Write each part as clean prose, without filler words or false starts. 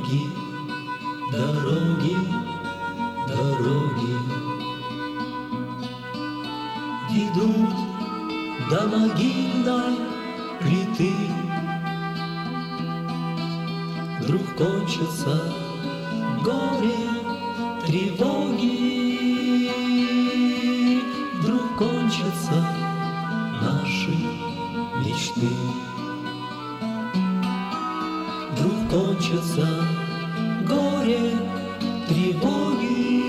Дороги, дороги, дороги ведут до могильной плиты. Вдруг кончится горе, тревоги, вдруг кончатся наши мечты. Вдруг кончится горе, тревоги,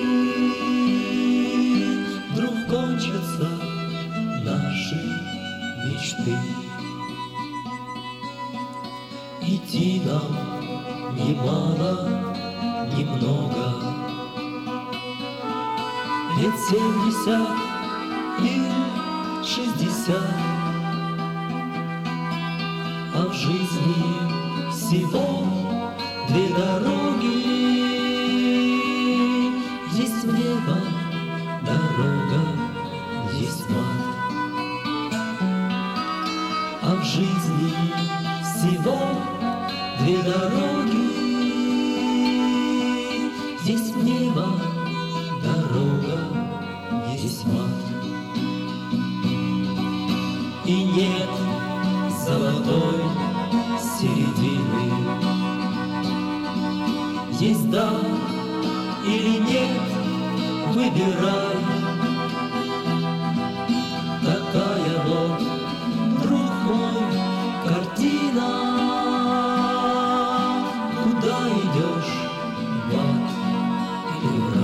вдруг кончатся наши мечты. Идти нам немало, немного, лет 70 или 60, а в жизни всего две дороги. Есть небо дорога, есть мат, а в жизни всего две дороги. Есть небо дорога, есть мат, и нет золотой середины. Есть да или нет, выбирай. Такая вот, друг мой, картина. Куда идешь, в ад или в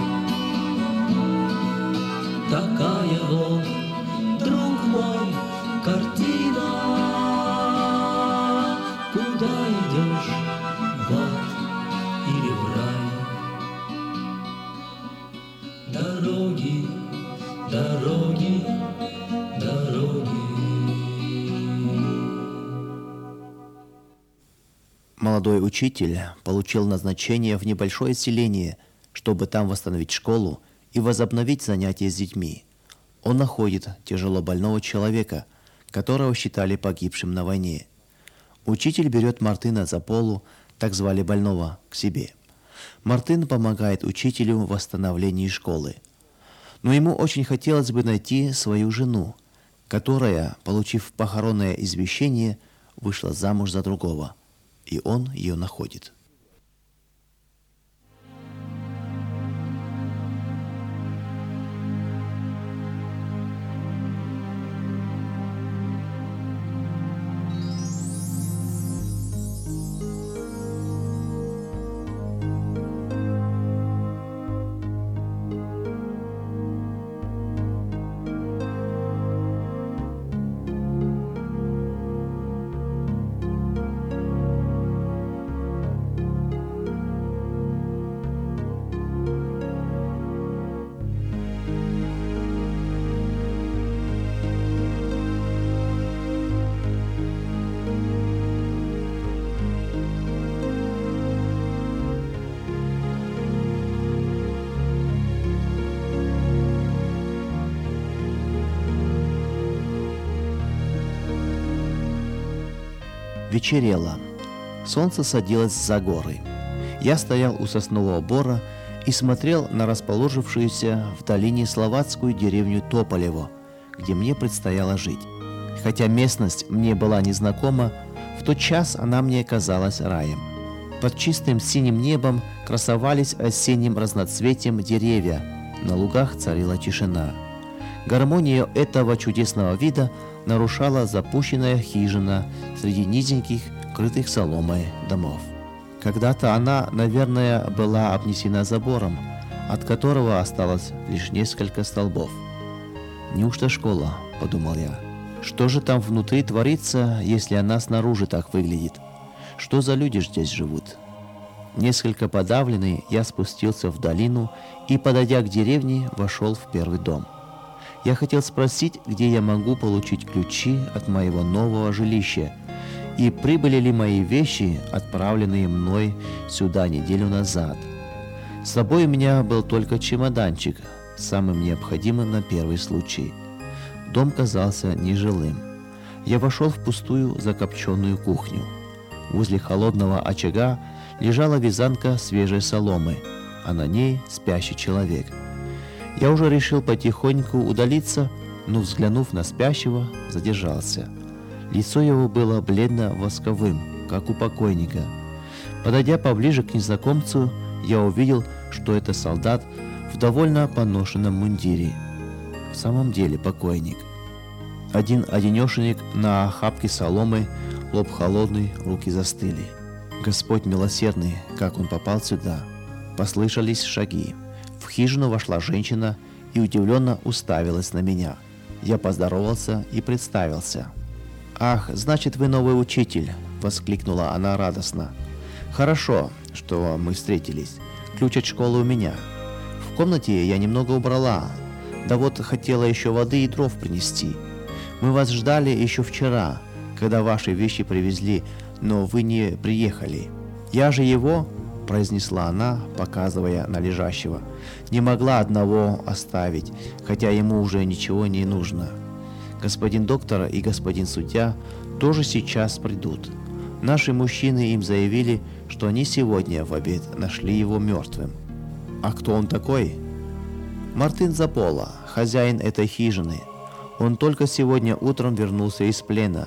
рай? Такая вот, друг мой, картина. Куда идешь, в ад или в рай? Дороги, дороги, дороги. Молодой учитель получил назначение в небольшое селение, чтобы там восстановить школу и возобновить занятия с детьми. Он находит тяжело больного человека, которого считали погибшим на войне. Учитель берет Мартына за полу, так звали больного, к себе. Мартын помогает учителю в восстановлении школы. Но ему очень хотелось бы найти свою жену, которая, получив похоронное извещение, вышла замуж за другого. И он ее находит. Вечерело. Солнце садилось за горы. Я стоял у соснового бора и смотрел на расположившуюся в долине словацкую деревню Тополево, где мне предстояло жить. Хотя местность мне была незнакома, в тот час она мне казалась раем. Под чистым синим небом красовались осенним разноцветием деревья, на лугах царила тишина. Гармонию этого чудесного вида нарушала запущенная хижина среди низеньких, крытых соломой домов. Когда-то она, наверное, была обнесена забором, от которого осталось лишь несколько столбов. «Неужто школа?» – подумал я. «Что же там внутри творится, если она снаружи так выглядит? Что за люди здесь живут?» Несколько подавленный, я спустился в долину и, подойдя к деревне, вошел в первый дом. Я хотел спросить, где я могу получить ключи от моего нового жилища, и прибыли ли мои вещи, отправленные мной сюда неделю назад. С собой у меня был только чемоданчик, самым необходимым на первый случай. Дом казался нежилым. Я вошел в пустую закопченную кухню. Возле холодного очага лежала вязанка свежей соломы, а на ней спящий человек. Я уже решил потихоньку удалиться, но, взглянув на спящего, задержался. Лицо его было бледно-восковым, как у покойника. Подойдя поближе к незнакомцу, я увидел, что это солдат в довольно поношенном мундире. В самом деле покойник. Один-одинешенек на охапке соломы, лоб холодный, руки застыли. Господь милосердный, как он попал сюда. Послышались шаги. В хижину вошла женщина и удивленно уставилась на меня. Я поздоровался и представился. «Ах, значит, вы новый учитель!» — воскликнула она радостно. «Хорошо, что мы встретились. Ключ от школы у меня. В комнате я немного убрала. Да вот хотела еще воды и дров принести. Мы вас ждали еще вчера, когда ваши вещи привезли, но вы не приехали. Я же его, — произнесла она, показывая на лежащего, — не могла одного оставить, хотя ему уже ничего не нужно. Господин доктор и господин судья тоже сейчас придут. Наши мужчины им заявили, что они сегодня в обед нашли его мертвым. А кто он такой? Мартин Запола, хозяин этой хижины. Он только сегодня утром вернулся из плена.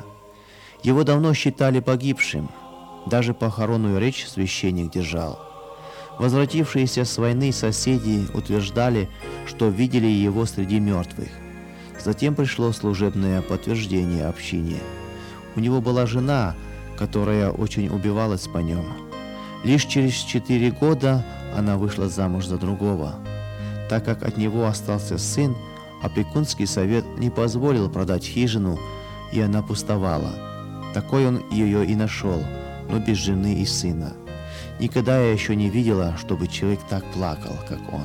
Его давно считали погибшим. Даже похоронную речь священник держал. Возвратившиеся с войны соседи утверждали, что видели его среди мертвых. Затем пришло служебное подтверждение общине. У него была жена, которая очень убивалась по нем. Лишь через 4 года она вышла замуж за другого. Так как от него остался сын, опекунский совет не позволил продать хижину, и она пустовала. Такой он ее и нашел, но без жены и сына. Никогда я еще не видела, чтобы человек так плакал, как он.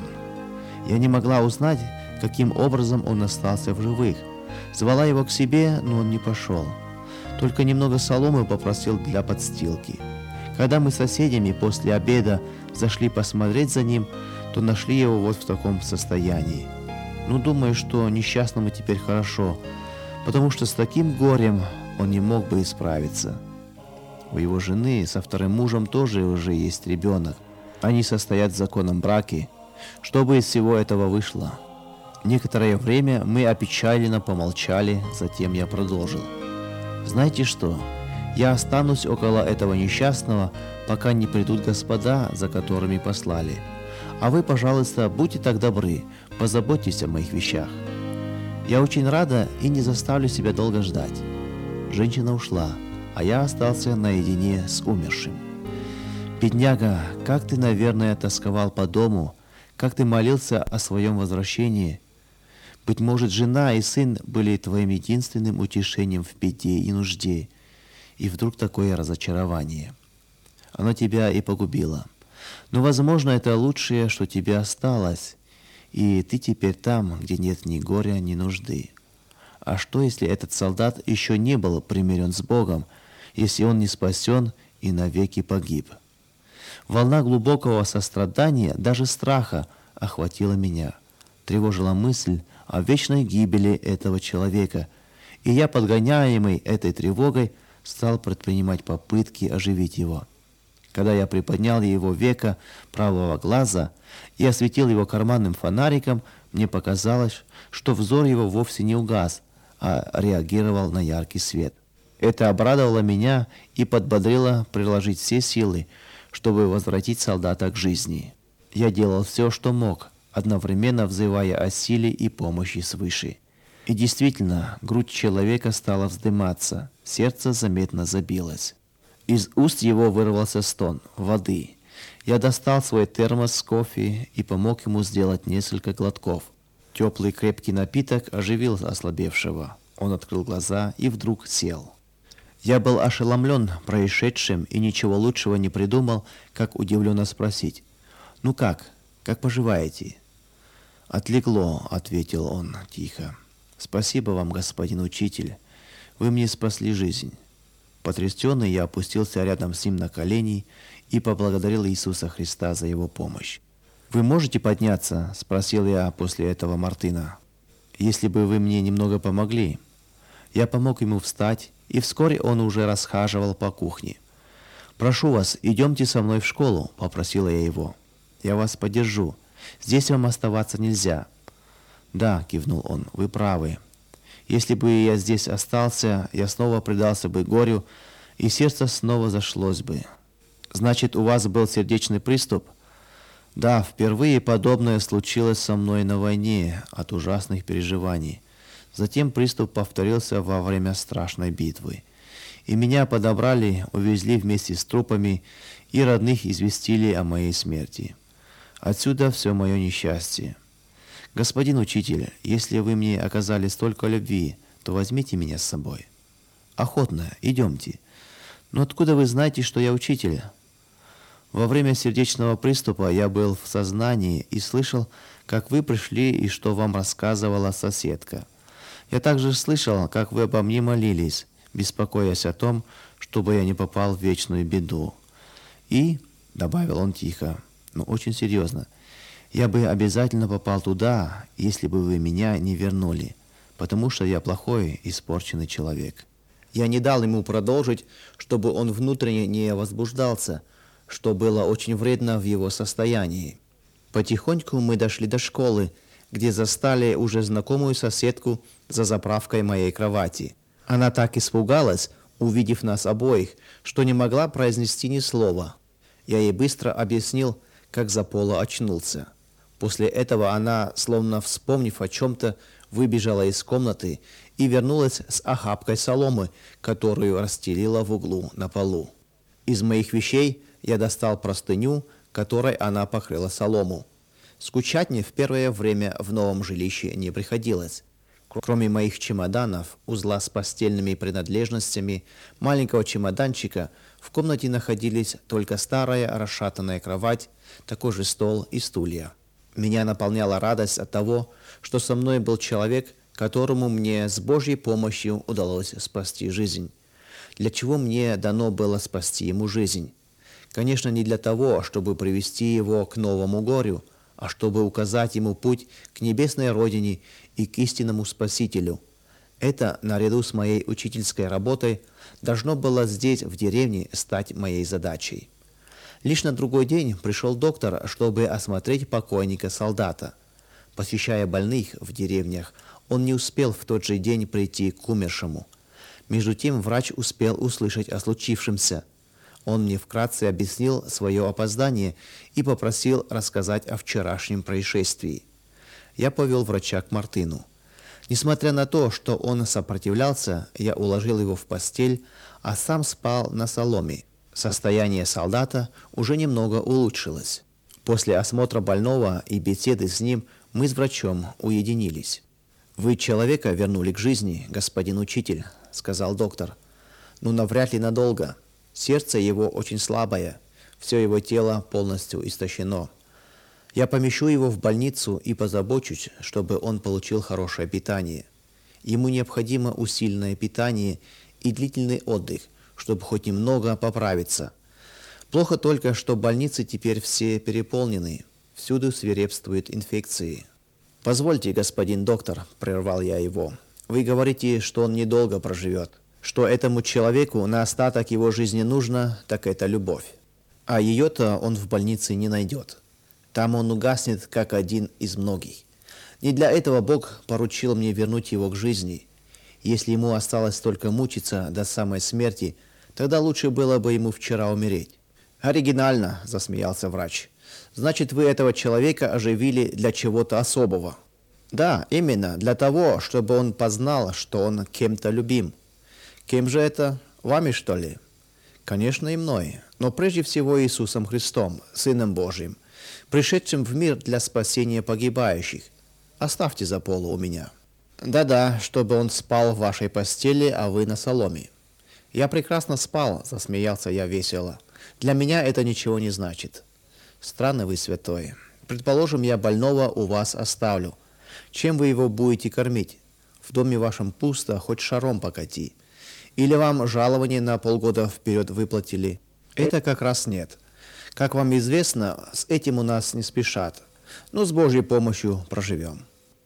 Я не могла узнать, каким образом он остался в живых. Звала его к себе, но он не пошел. Только немного соломы попросил для подстилки. Когда мы с соседями после обеда зашли посмотреть за ним, то нашли его вот в таком состоянии. Ну, думаю, что несчастному теперь хорошо, потому что с таким горем он не мог бы исправиться. У его жены со вторым мужем тоже уже есть ребенок. Они состоят в законном браке. Что бы из всего этого вышло? Некоторое время мы опечаленно помолчали, затем я продолжил. Знаете что? Я останусь около этого несчастного, пока не придут господа, за которыми послали. А вы, пожалуйста, будьте так добры, позаботьтесь о моих вещах. Я очень рада и не заставлю себя долго ждать. Женщина ушла, а я остался наедине с умершим. Бедняга, как ты, наверное, тосковал по дому, как ты молился о своем возвращении. Быть может, жена и сын были твоим единственным утешением в беде и нужде. И вдруг такое разочарование. Оно тебя и погубило. Но, возможно, это лучшее, что тебе осталось, и ты теперь там, где нет ни горя, ни нужды. А что, если этот солдат еще не был примирен с Богом, если он не спасен и навеки погиб? Волна глубокого сострадания, даже страха, охватила меня. Тревожила мысль о вечной гибели этого человека, и я, подгоняемый этой тревогой, стал предпринимать попытки оживить его. Когда я приподнял его веко правого глаза и осветил его карманным фонариком, мне показалось, что взор его вовсе не угас, а реагировал на яркий свет. Это обрадовало меня и подбодрило приложить все силы, чтобы возвратить солдата к жизни. Я делал все, что мог, одновременно взывая о силе и помощи свыше. И действительно, грудь человека стала вздыматься, сердце заметно забилось. Из уст его вырвался стон воды. Я достал свой термос с кофе и помог ему сделать несколько глотков. Теплый крепкий напиток оживил ослабевшего. Он открыл глаза и вдруг сел. Я был ошеломлен происшедшим и ничего лучшего не придумал, как удивленно спросить: «Ну как? Как поживаете?» «Отлегло», — ответил он тихо. «Спасибо вам, господин учитель. Вы мне спасли жизнь». Потрясенный, я опустился рядом с ним на колени и поблагодарил Иисуса Христа за его помощь. «Вы можете подняться?» — спросил я после этого Мартина. «Если бы вы мне немного помогли». Я помог ему встать, и вскоре он уже расхаживал по кухне. «Прошу вас, идемте со мной в школу», — попросила я его. «Я вас поддержу. Здесь вам оставаться нельзя». «Да», — кивнул он, — «вы правы. Если бы я здесь остался, я снова предался бы горю, и сердце снова зашлось бы». «Значит, у вас был сердечный приступ?» «Да, впервые подобное случилось со мной на войне от ужасных переживаний. Затем приступ повторился во время страшной битвы. И меня подобрали, увезли вместе с трупами, и родных известили о моей смерти. Отсюда все мое несчастье. Господин учитель, если вы мне оказали столько любви, то возьмите меня с собой». «Охотно, идемте. Но откуда вы знаете, что я учитель?» «Во время сердечного приступа я был в сознании и слышал, как вы пришли и что вам рассказывала соседка. Я также слышал, как вы обо мне молились, беспокоясь о том, чтобы я не попал в вечную беду. И, — добавил он тихо, но очень серьезно, — я бы обязательно попал туда, если бы вы меня не вернули, потому что я плохой, испорченный человек». Я не дал ему продолжить, чтобы он внутренне не возбуждался, что было очень вредно в его состоянии. Потихоньку мы дошли до школы, где застали уже знакомую соседку за заправкой моей кровати. Она так испугалась, увидев нас обоих, что не могла произнести ни слова. Я ей быстро объяснил, как Заполо очнулся. После этого она, словно вспомнив о чем-то, выбежала из комнаты и вернулась с охапкой соломы, которую расстелила в углу на полу. Из моих вещей я достал простыню, которой она покрыла солому. Скучать мне в первое время в новом жилище не приходилось. Кроме моих чемоданов, узла с постельными принадлежностями, маленького чемоданчика, в комнате находились только старая расшатанная кровать, такой же стол и стулья. Меня наполняла радость от того, что со мной был человек, которому мне с Божьей помощью удалось спасти жизнь. Для чего мне дано было спасти ему жизнь? Конечно, не для того, чтобы привести его к новому горю, а чтобы указать ему путь к небесной родине и к истинному Спасителю. Это, наряду с моей учительской работой, должно было здесь, в деревне, стать моей задачей. Лишь на другой день пришел доктор, чтобы осмотреть покойника-солдата. Посещая больных в деревнях, он не успел в тот же день прийти к умершему. Между тем врач успел услышать о случившемся. Он мне вкратце объяснил свое опоздание и попросил рассказать о вчерашнем происшествии. Я повел врача к Мартыну. Несмотря на то, что он сопротивлялся, я уложил его в постель, а сам спал на соломе. Состояние солдата уже немного улучшилось. После осмотра больного и беседы с ним мы с врачом уединились. «Вы человека вернули к жизни, господин учитель», — сказал доктор. «Но навряд ли надолго. Сердце его очень слабое, все его тело полностью истощено. Я помещу его в больницу и позабочусь, чтобы он получил хорошее питание. Ему необходимо усиленное питание и длительный отдых, чтобы хоть немного поправиться. Плохо только, что больницы теперь все переполнены, всюду свирепствуют инфекции». «Позвольте, господин доктор», — прервал я его, — «вы говорите, что он недолго проживет. Что этому человеку на остаток его жизни нужно, так это любовь. А ее-то он в больнице не найдет. Там он угаснет, как один из многих. Не для этого Бог поручил мне вернуть его к жизни. Если ему осталось только мучиться до самой смерти, тогда лучше было бы ему вчера умереть». «Оригинально», — засмеялся врач. «Значит, вы этого человека оживили для чего-то особого». «Да, именно, для того, чтобы он познал, что он кем-то любим». «Кем же это? Вами, что ли?» «Конечно, и мной, но прежде всего Иисусом Христом, Сыном Божьим, пришедшим в мир для спасения погибающих. Оставьте Заполо у меня». «Да-да, чтобы он спал в вашей постели, а вы на соломе». «Я прекрасно спал», — засмеялся я весело. «Для меня это ничего не значит». «Странный вы, святой. Предположим, я больного у вас оставлю. Чем вы его будете кормить? В доме вашем пусто, хоть шаром покати. Или вам жалование на полгода вперед выплатили?» «Это как раз нет. Как вам известно, с этим у нас не спешат. Но с Божьей помощью проживем».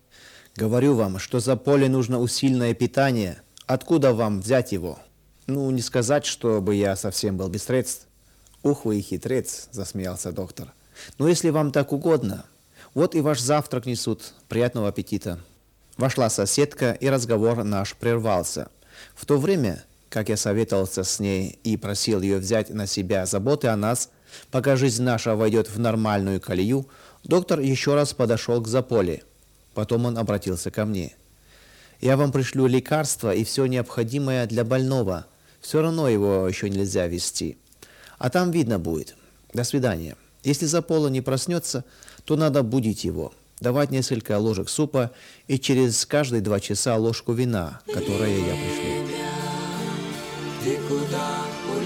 «Говорю вам, что за поле нужно усиленное питание. Откуда вам взять его?» «Ну, не сказать, чтобы я совсем был без средств. «Ух вы и хитрец», — засмеялся доктор. «Но если вам так угодно, вот и ваш завтрак несут. Приятного аппетита». Вошла соседка, и разговор наш прервался. В то время, как я советовался с ней и просил ее взять на себя заботы о нас, пока жизнь наша войдет в нормальную колею, доктор еще раз подошел к Заполе. Потом он обратился ко мне. «Я вам пришлю лекарства и все необходимое для больного. Все равно его еще нельзя везти. А там видно будет. До свидания. Если Запола не проснется, то надо будить его, давать несколько ложек супа и через каждые 2 часа ложку вина, которое я пришлю». Ты куда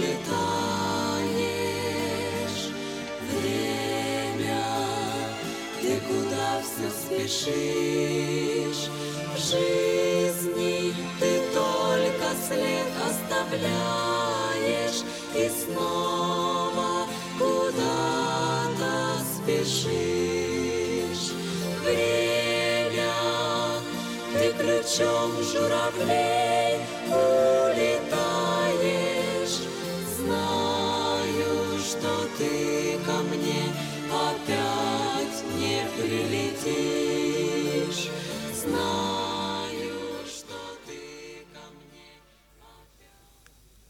улетаешь? Время, ты куда все спешишь? В жизни ты только след оставляешь и снова куда-то спешишь. Время, ты ключом журавлей улетаешь. Знаю, что ты ко мне опять не прилетишь. Знаю, что ты ко мне опять...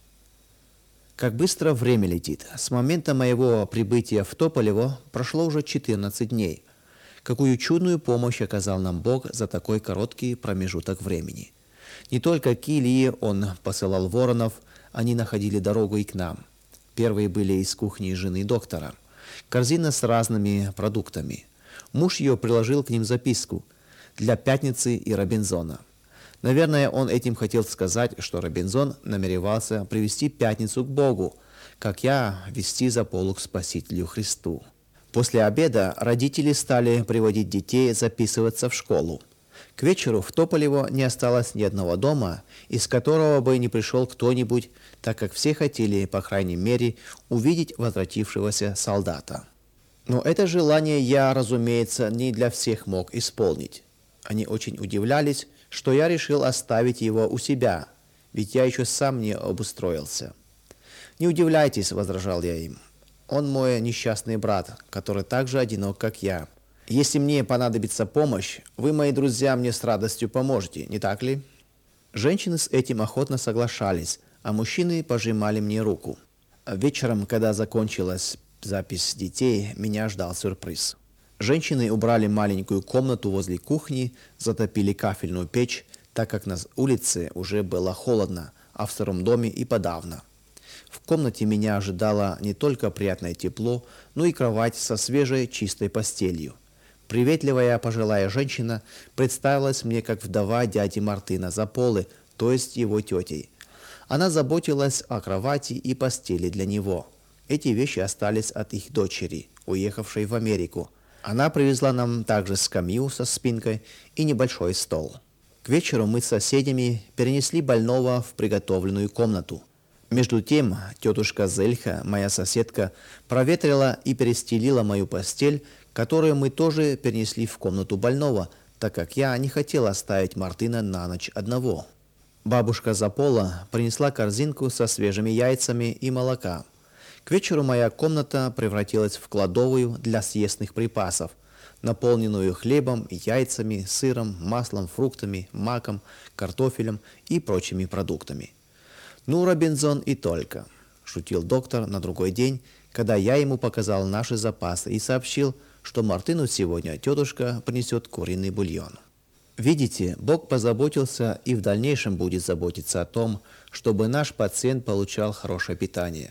Как быстро время летит. С момента моего прибытия в Тополево прошло уже 14 дней. Какую чудную помощь оказал нам Бог за такой короткий промежуток времени. Не только к Илии он посылал воронов, они находили дорогу и к нам. Первые были из кухни жены доктора. Корзина с разными продуктами. Муж ее приложил к ним записку для Пятницы и Робинзона. Наверное, он этим хотел сказать, что Робинзон намеревался привести Пятницу к Богу, как я вести Заполу к Спасителю Христу. После обеда родители стали приводить детей записываться в школу. К вечеру в Тополево не осталось ни одного дома, из которого бы не пришел кто-нибудь, так как все хотели, по крайней мере, увидеть возвратившегося солдата. Но это желание я, разумеется, не для всех мог исполнить. Они очень удивлялись, что я решил оставить его у себя, ведь я еще сам не обустроился. «Не удивляйтесь», — возражал я им. «Он мой несчастный брат, который так же одинок, как я. Если мне понадобится помощь, вы, мои друзья, мне с радостью поможете, не так ли?» Женщины с этим охотно соглашались, а мужчины пожимали мне руку. Вечером, когда закончилась запись детей, меня ждал сюрприз. Женщины убрали маленькую комнату возле кухни, затопили кафельную печь, так как на улице уже было холодно, а в старом доме и подавно. В комнате меня ожидало не только приятное тепло, но и кровать со свежей чистой постелью. Приветливая пожилая женщина представилась мне как вдова дяди Мартына Заполы, то есть его тетей. Она заботилась о кровати и постели для него. Эти вещи остались от их дочери, уехавшей в Америку. Она привезла нам также скамью со спинкой и небольшой стол. К вечеру мы с соседями перенесли больного в приготовленную комнату. Между тем, тетушка Зельха, моя соседка, проветрила и перестелила мою постель, которую мы тоже перенесли в комнату больного, так как я не хотел оставить Мартына на ночь одного. Бабушка Запола принесла корзинку со свежими яйцами и молока. К вечеру моя комната превратилась в кладовую для съестных припасов, наполненную хлебом, яйцами, сыром, маслом, фруктами, маком, картофелем и прочими продуктами. «Ну, Робинзон, и только», – шутил доктор на другой день, когда я ему показал наши запасы и сообщил, что Мартыну сегодня тетушка принесет куриный бульон. Видите, Бог позаботился и в дальнейшем будет заботиться о том, чтобы наш пациент получал хорошее питание.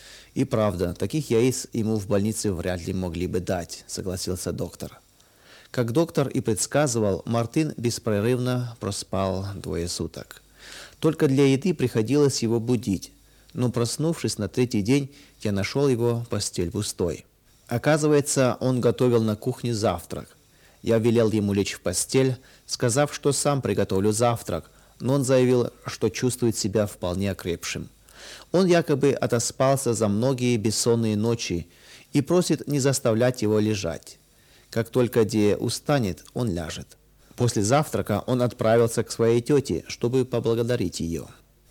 И правда, таких яиц ему в больнице вряд ли могли бы дать, согласился доктор. Как доктор и предсказывал, Мартын беспрерывно проспал 2 суток. Только для еды приходилось его будить, но проснувшись на 3-й день, я нашел его постель пустой. Оказывается, он готовил на кухне завтрак. Я велел ему лечь в постель, сказав, что сам приготовлю завтрак, но он заявил, что чувствует себя вполне окрепшим. Он якобы отоспался за многие бессонные ночи и просит не заставлять его лежать. Как только Де устанет, он ляжет. После завтрака он отправился к своей тете, чтобы поблагодарить ее.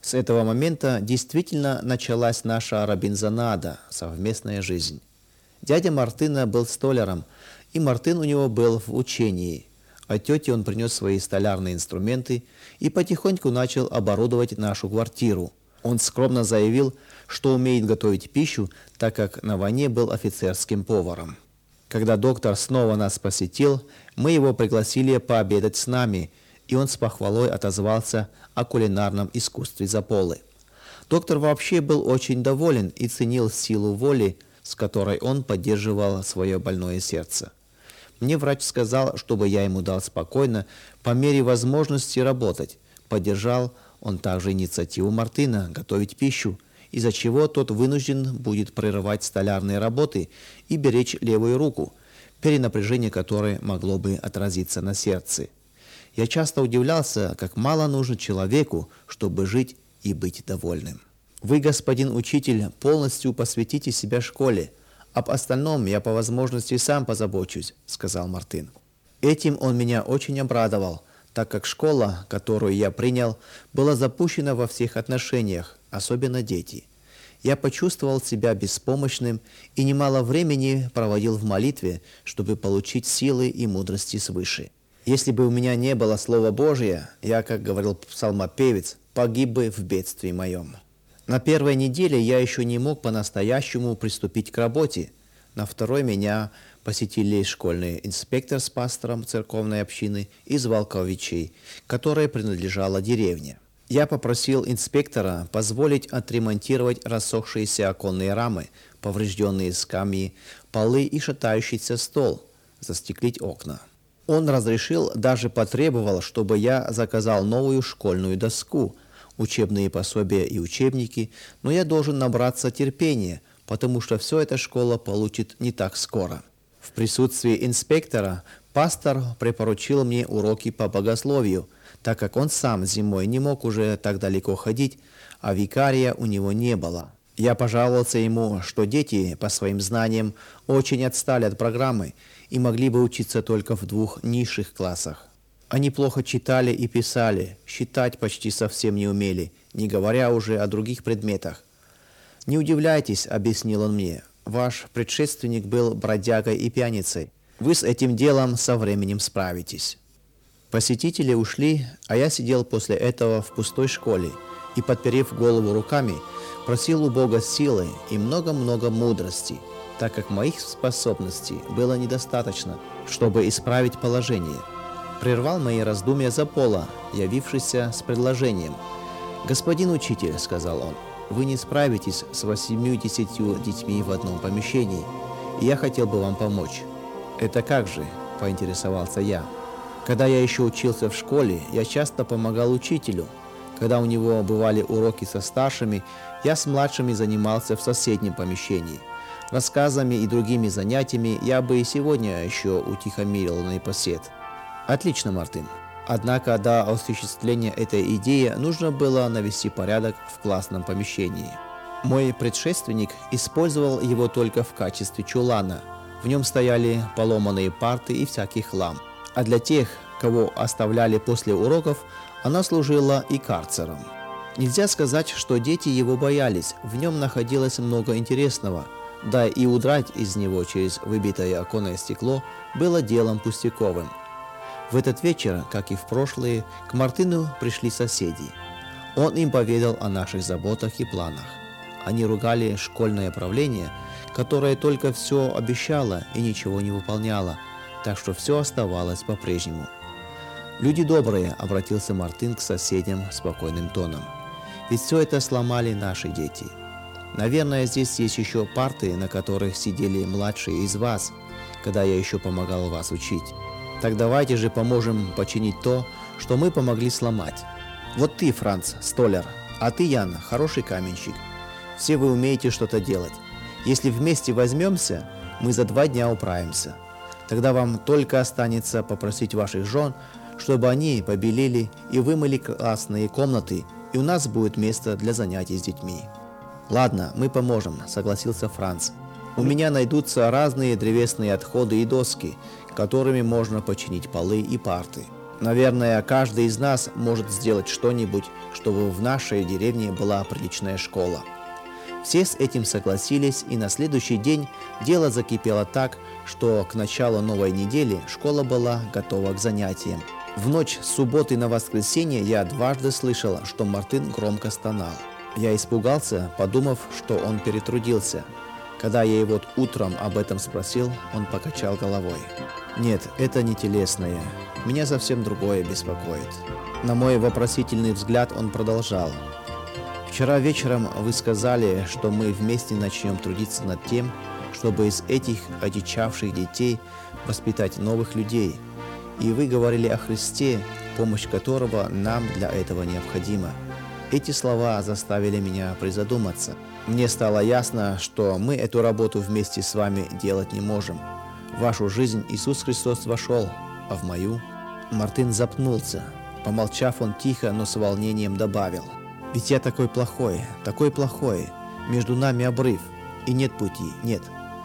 С этого момента действительно началась наша робинзонада, совместная жизнь. Дядя Мартына был столяром, и Мартын у него был в учении. От тети он принес свои столярные инструменты и потихоньку начал оборудовать нашу квартиру. Он скромно заявил, что умеет готовить пищу, так как на войне был офицерским поваром. Когда доктор снова нас посетил, мы его пригласили пообедать с нами, и он с похвалой отозвался о кулинарном искусстве Заполы. Доктор вообще был очень доволен и ценил силу воли, с которой он поддерживал свое больное сердце. Мне врач сказал, чтобы я ему дал спокойно, по мере возможности работать. Поддержал он также инициативу Мартына готовить пищу, из-за чего тот вынужден будет прерывать столярные работы и беречь левую руку, перенапряжение которой могло бы отразиться на сердце. Я часто удивлялся, как мало нужно человеку, чтобы жить и быть довольным. Вы, господин учитель, полностью посвятите себя школе. Об остальном я по возможности сам позабочусь, сказал Мартын. Этим он меня очень обрадовал, так как школа, которую я принял, была запущена во всех отношениях, особенно дети. Я почувствовал себя беспомощным и немало времени проводил в молитве, чтобы получить силы и мудрости свыше. Если бы у меня не было Слова Божия, я, как говорил псалмопевец, погиб бы в бедствии моем. На первой неделе я еще не мог по-настоящему приступить к работе. На второй меня посетили школьный инспектор с пастором церковной общины из Волковичей, которой принадлежала деревне. Я попросил инспектора позволить отремонтировать рассохшиеся оконные рамы, поврежденные скамьи, полы и шатающийся стол, застеклить окна. Он разрешил, даже потребовал, чтобы я заказал новую школьную доску, учебные пособия и учебники, но я должен набраться терпения, потому что все эта школа получит не так скоро. В присутствии инспектора пастор препоручил мне уроки по богословию, так как он сам зимой не мог уже так далеко ходить, а викария у него не было. Я пожаловался ему, что дети по своим знаниям очень отстали от программы и могли бы учиться только в 2 низших классах. Они плохо читали и писали, считать почти совсем не умели, не говоря уже о других предметах. «Не удивляйтесь», — объяснил он мне, — «ваш предшественник был бродягой и пьяницей. Вы с этим делом со временем справитесь». Посетители ушли, а я сидел после этого в пустой школе и, подперев голову руками, просил у Бога силы и много-много мудрости, так как моих способностей было недостаточно, чтобы исправить положение. Прервал мои раздумья Запола, явившийся с предложением. «Господин учитель», — сказал он, — «вы не справитесь с 80 детьми в одном помещении, и я хотел бы вам помочь». «Это как же?» — поинтересовался я. Когда я еще учился в школе, я часто помогал учителю. Когда у него бывали уроки со старшими, я с младшими занимался в соседнем помещении. Рассказами и другими занятиями я бы и сегодня еще утихомирил непосед. Отлично, Мартын. Однако до осуществления этой идеи нужно было навести порядок в классном помещении. Мой предшественник использовал его только в качестве чулана. В нем стояли поломанные парты и всякий хлам. А для тех, кого оставляли после уроков, она служила и карцером. Нельзя сказать, что дети его боялись, в нем находилось много интересного, да и удрать из него через выбитое оконное стекло было делом пустяковым. В этот вечер, как и в прошлые, к Мартыну пришли соседи. Он им поведал о наших заботах и планах. Они ругали школьное правление, которое только все обещало и ничего не выполняло, так что все оставалось по-прежнему. «Люди добрые», — обратился Мартын к соседям спокойным тоном, — «ведь все это сломали наши дети. Наверное, здесь есть еще парты, на которых сидели младшие из вас, когда я еще помогал вас учить. Так давайте же поможем починить то, что мы помогли сломать. Вот ты, Франц, столяр, а ты, Ян, хороший каменщик. Все вы умеете что-то делать. Если вместе возьмемся, мы за 2 дня управимся. Тогда вам только останется попросить ваших жен, чтобы они побелели и вымыли классные комнаты, и у нас будет место для занятий с детьми». «Ладно, мы поможем», — согласился Франц. «У меня найдутся разные древесные отходы и доски, которыми можно починить полы и парты». Наверное, каждый из нас может сделать что-нибудь, чтобы в нашей деревне была приличная школа. Все с этим согласились, и на следующий день дело закипело так, что к началу новой недели школа была готова к занятиям. В ночь с субботы на воскресенье я дважды слышал, что Мартын громко стонал. Я испугался, подумав, что он перетрудился. Когда я его утром об этом спросил, он покачал головой. «Нет, это не телесное. Меня совсем другое беспокоит». На мой вопросительный взгляд он продолжал. «Вчера вечером вы сказали, что мы вместе начнем трудиться над тем, чтобы из этих одичавших детей воспитать новых людей. И вы говорили о Христе, помощь которого нам для этого необходима». Эти слова заставили меня призадуматься. Мне стало ясно, что мы эту работу вместе с вами делать не можем. В вашу жизнь Иисус Христос вошел, а в мою... Мартын запнулся. Помолчав, он тихо, но с волнением добавил. «Ведь я такой плохой. Между нами обрыв, и нет пути, нет».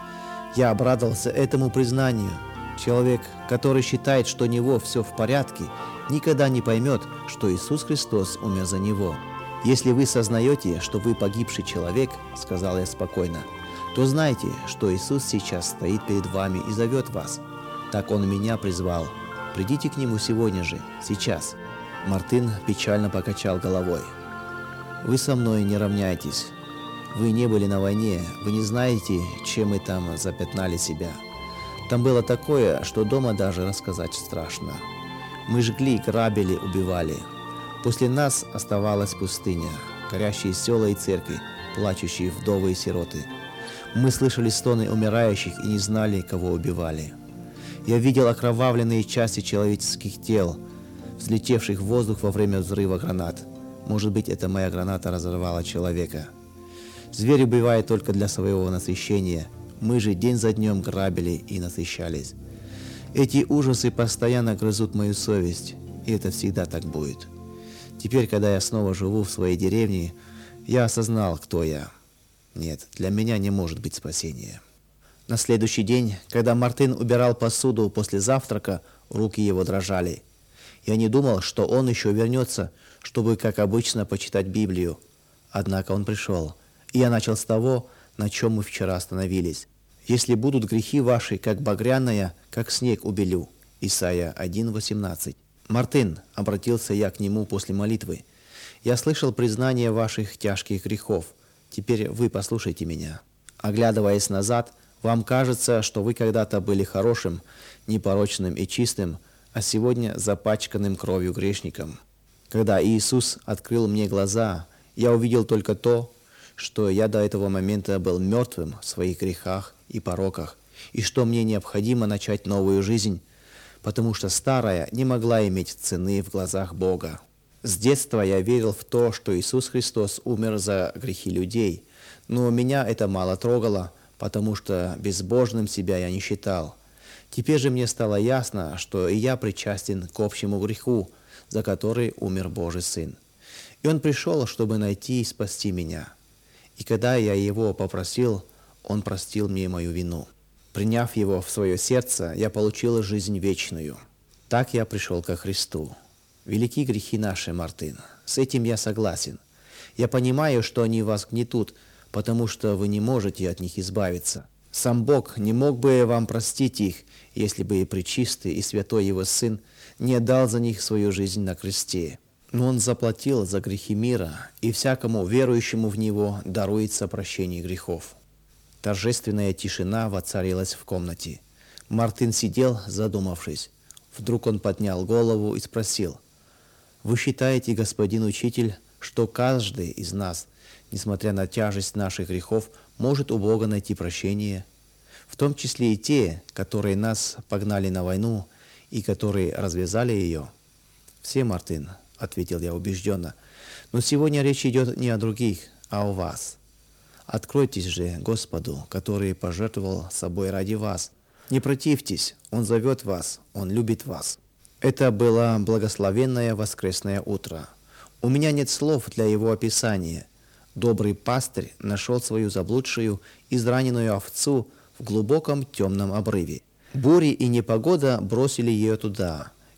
Я обрадовался этому признанию. Человек, который считает, что у него все в порядке, никогда не поймет, что Иисус Христос умер за него. «Если вы сознаете, что вы погибший человек, — сказал я спокойно, — то знайте, что Иисус сейчас стоит перед вами и зовет вас. Так Он меня призвал. Придите к Нему сегодня же, сейчас». Мартын печально покачал головой. «Вы со мной не равняйтесь. Вы не были на войне, вы не знаете, чем мы там запятнали себя. Там было такое, что дома даже рассказать страшно. Мы жгли, грабили, убивали. После нас оставалась пустыня, горящие села и церкви, плачущие вдовы и сироты. Мы слышали стоны умирающих и не знали, кого убивали. Я видел окровавленные части человеческих тел, взлетевших в воздух во время взрыва гранат. Может быть, это моя граната разорвала человека. Зверь убивает только для своего насыщения. Мы же день за днем грабили и насыщались. Эти ужасы постоянно грызут мою совесть, и это всегда так будет. Теперь, когда я снова живу в своей деревне, я осознал, кто я. Нет, для меня не может быть спасения». На следующий день, когда Мартын убирал посуду после завтрака, руки его дрожали. Я не думал, что он еще вернется, чтобы, как обычно, почитать Библию. Однако он пришел, и я начал с того, на чем мы вчера остановились. «Если будут грехи ваши, как багряная, как снег убелю». Исайя 1:18. «Мартын», — обратился я к нему после молитвы, — «я слышал признание ваших тяжких грехов. Теперь вы послушайте меня. Оглядываясь назад, вам кажется, что вы когда-то были хорошим, непорочным и чистым, а сегодня запачканным кровью грешником. Когда Иисус открыл мне глаза, я увидел только то, что я до этого момента был мертвым в своих грехах и пороках, и что мне необходимо начать новую жизнь, потому что старая не могла иметь цены в глазах Бога. С детства я верил в то, что Иисус Христос умер за грехи людей, но меня это мало трогало, потому что безбожным себя я не считал. Теперь же мне стало ясно, что и я причастен к общему греху, за который умер Божий Сын. И Он пришел, чтобы найти и спасти меня. И когда я Его попросил, Он простил мне мою вину. Приняв Его в свое сердце, я получил жизнь вечную. Так я пришел ко Христу. Велики грехи наши, Мартын. С этим я согласен. Я понимаю, что они вас гнетут, потому что вы не можете от них избавиться. Сам Бог не мог бы вам простить их, если бы и пречистый, и святой Его Сын не отдал за них свою жизнь на кресте. Но Он заплатил за грехи мира, и всякому верующему в Него даруется прощение грехов. Торжественная тишина воцарилась в комнате. Мартын сидел, задумавшись. Вдруг он поднял голову и спросил: «Вы считаете, господин учитель, что каждый из нас, несмотря на тяжесть наших грехов, может у Бога найти прощение, в том числе и те, которые нас погнали на войну и которые развязали ее?» «Все, Мартын», — ответил я убежденно, — «но сегодня речь идет не о других, а о вас. Откройтесь же Господу, который пожертвовал собой ради вас. Не противьтесь, Он зовет вас, Он любит вас». Это было благословенное воскресное утро. У меня нет слов для его описания. Добрый пастырь нашел свою заблудшую, израненную овцу в глубоком темном обрыве. Бури и непогода бросили ее туда,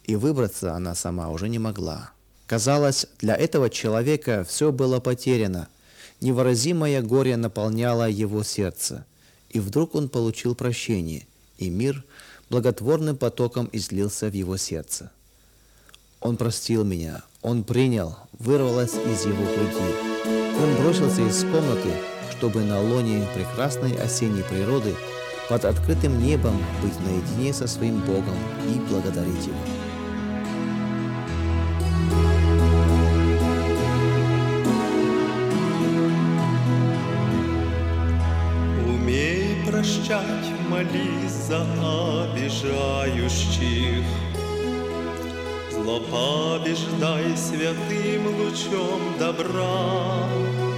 и выбраться она сама уже не могла. Казалось, для этого человека все было потеряно. Невыразимое горе наполняло его сердце. И вдруг он получил прощение, и мир благотворным потоком излился в его сердце. Он простил меня, он принял, вырвалось из его груди. Он бросился из комнаты, чтобы на лоне прекрасной осенней природы под открытым небом быть наедине со своим Богом и благодарить Его. Умей прощать, молись за обижающих, зло побеждай святым лучом добра.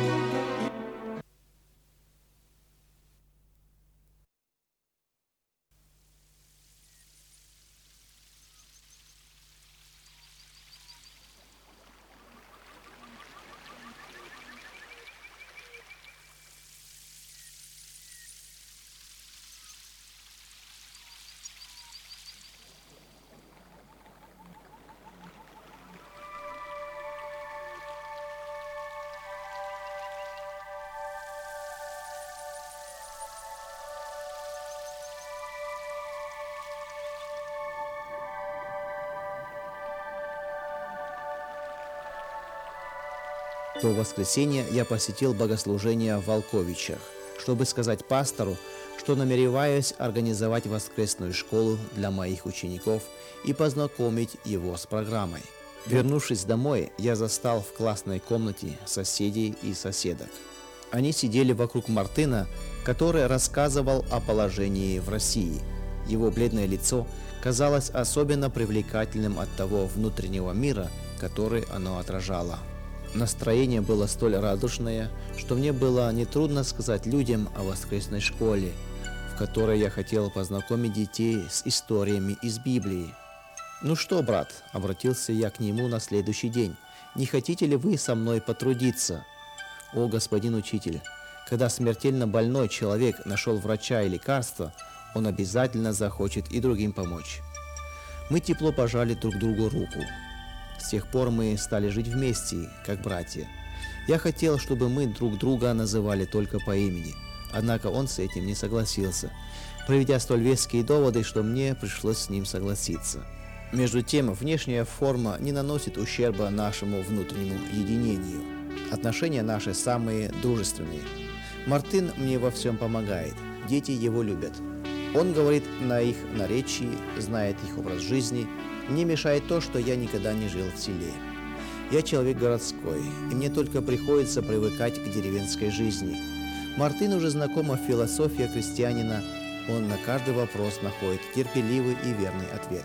То воскресенье я посетил богослужение в Волковичах, чтобы сказать пастору, что намереваюсь организовать воскресную школу для моих учеников и познакомить его с программой. Вернувшись домой, я застал в классной комнате соседей и соседок. Они сидели вокруг Мартына, который рассказывал о положении в России. Его бледное лицо казалось особенно привлекательным от того внутреннего мира, который оно отражало. Настроение было столь радушное, что мне было нетрудно сказать людям о воскресной школе, в которой я хотел познакомить детей с историями из Библии. «Ну что, брат?» – обратился я к нему на следующий день. «Не хотите ли вы со мной потрудиться?» «О, господин учитель, когда смертельно больной человек нашел врача и лекарства, он обязательно захочет и другим помочь». Мы тепло пожали друг другу руку. С тех пор мы стали жить вместе, как братья. Я хотел, чтобы мы друг друга называли только по имени, однако он с этим не согласился, приведя столь веские доводы, что мне пришлось с ним согласиться. Между тем, внешняя форма не наносит ущерба нашему внутреннему единению. Отношения наши самые дружественные. Мартын мне во всем помогает, дети его любят. Он говорит на их наречии, знает их образ жизни. Мне мешает то, что я никогда не жил в селе. Я человек городской, и мне только приходится привыкать к деревенской жизни. Мартын уже знакома философия крестьянина, он на каждый вопрос находит терпеливый и верный ответ.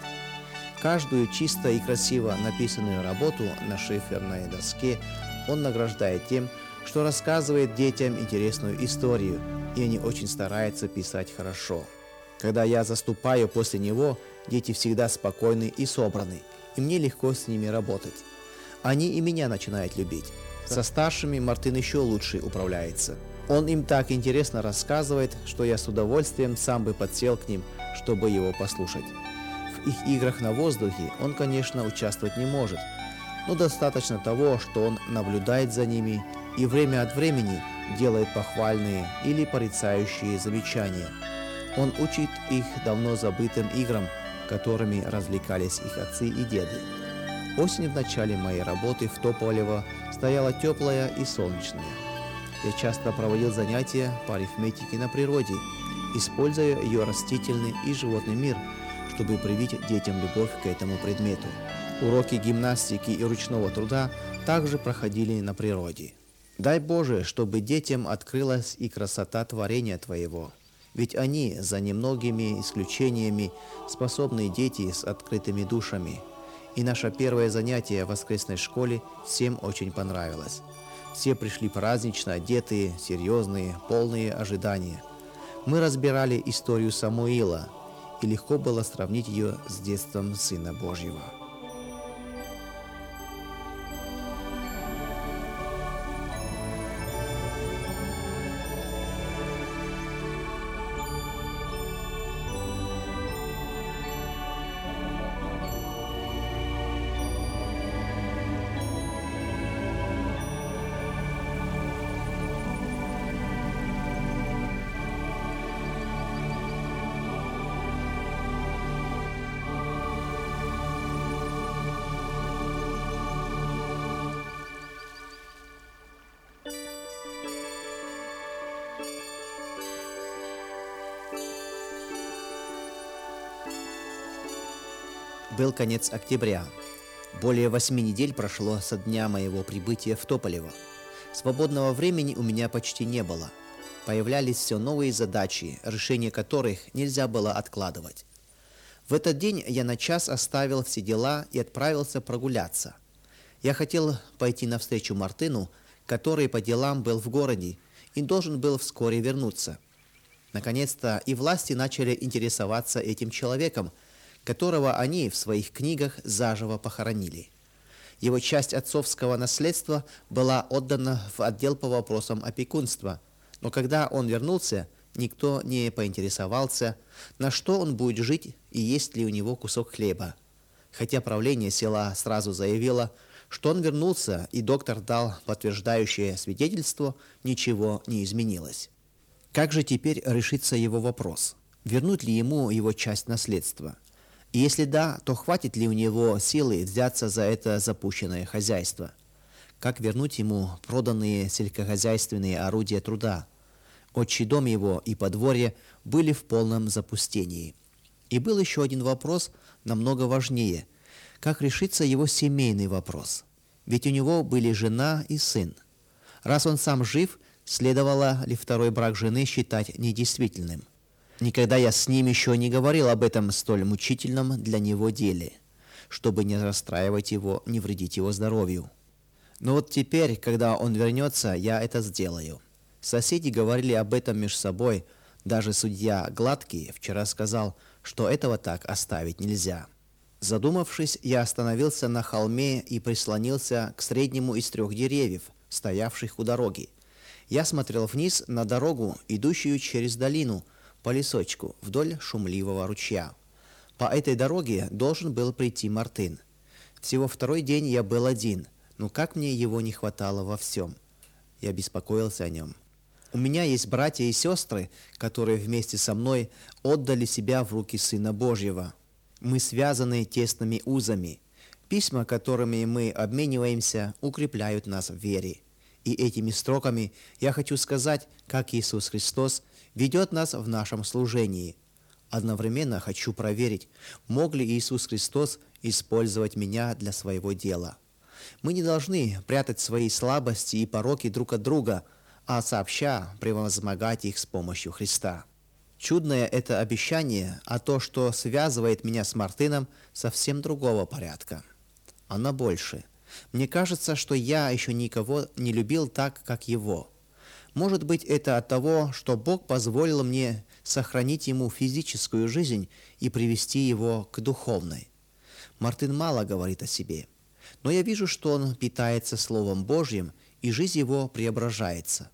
Каждую чисто и красиво написанную работу на шиферной доске он награждает тем, что рассказывает детям интересную историю, и они очень стараются писать хорошо. Когда я заступаю после него, дети всегда спокойны и собраны, и мне легко с ними работать. Они и меня начинают любить. Со старшими Мартын еще лучше управляется. Он им так интересно рассказывает, что я с удовольствием сам бы подсел к ним, чтобы его послушать. В их играх на воздухе он, конечно, участвовать не может, но достаточно того, что он наблюдает за ними и время от времени делает похвальные или порицающие замечания. Он учит их давно забытым играм, которыми развлекались их отцы и деды. Осень в начале моей работы в Тополево стояла теплая и солнечная. Я часто проводил занятия по арифметике на природе, используя ее растительный и животный мир, чтобы привить детям любовь к этому предмету. Уроки гимнастики и ручного труда также проходили на природе. Дай Боже, чтобы детям открылась и красота творения Твоего. Ведь они, за немногими исключениями, способные дети с открытыми душами. И наше первое занятие в воскресной школе всем очень понравилось. Все пришли празднично одетые, серьезные, полные ожидания. Мы разбирали историю Самуила, и легко было сравнить ее с детством Сына Божьего. Был конец октября. Более 8 недель прошло со дня моего прибытия в Тополево. Свободного времени у меня почти не было. Появлялись все новые задачи, решение которых нельзя было откладывать. В этот день я на час оставил все дела и отправился прогуляться. Я хотел пойти навстречу Мартыну, который по делам был в городе и должен был вскоре вернуться. Наконец-то и власти начали интересоваться этим человеком, которого они в своих книгах заживо похоронили. Его часть отцовского наследства была отдана в отдел по вопросам опекунства, но когда он вернулся, никто не поинтересовался, на что он будет жить и есть ли у него кусок хлеба. Хотя правление села сразу заявило, что он вернулся, и доктор дал подтверждающее свидетельство, ничего не изменилось. Как же теперь решится его вопрос? Вернуть ли ему его часть наследства? И если да, то хватит ли у него силы взяться за это запущенное хозяйство? Как вернуть ему проданные сельскохозяйственные орудия труда? Отчий дом его и подворье были в полном запустении. И был еще один вопрос, намного важнее. Как решится его семейный вопрос? Ведь у него были жена и сын. Раз он сам жив, следовало ли второй брак жены считать недействительным? Никогда я с ним еще не говорил об этом столь мучительном для него деле, чтобы не расстраивать его, не вредить его здоровью. Но вот теперь, когда он вернется, я это сделаю. Соседи говорили об этом между собой. Даже судья Гладкий вчера сказал, что этого так оставить нельзя. Задумавшись, я остановился на холме и прислонился к среднему из 3 деревьев, стоявших у дороги. Я смотрел вниз на дорогу, идущую через долину, по лесочку, вдоль шумливого ручья. По этой дороге должен был прийти Мартын. Всего 2-й день я был один, но как мне его не хватало во всем. Я беспокоился о нем. У меня есть братья и сестры, которые вместе со мной отдали себя в руки Сына Божьего. Мы связаны тесными узами. Письма, которыми мы обмениваемся, укрепляют нас в вере. И этими строками я хочу сказать, как Иисус Христос ведет нас в нашем служении. Одновременно хочу проверить, мог ли Иисус Христос использовать меня для своего дела. Мы не должны прятать свои слабости и пороки друг от друга, а сообща превозмогать их с помощью Христа. Чудное это обещание, а то, что связывает меня с Мартыном, совсем другого порядка. Оно больше. Мне кажется, что я еще никого не любил так, как его. Может быть, это от того, что Бог позволил мне сохранить ему физическую жизнь и привести его к духовной. Мартын мало говорит о себе, но я вижу, что он питается Словом Божьим, и жизнь его преображается.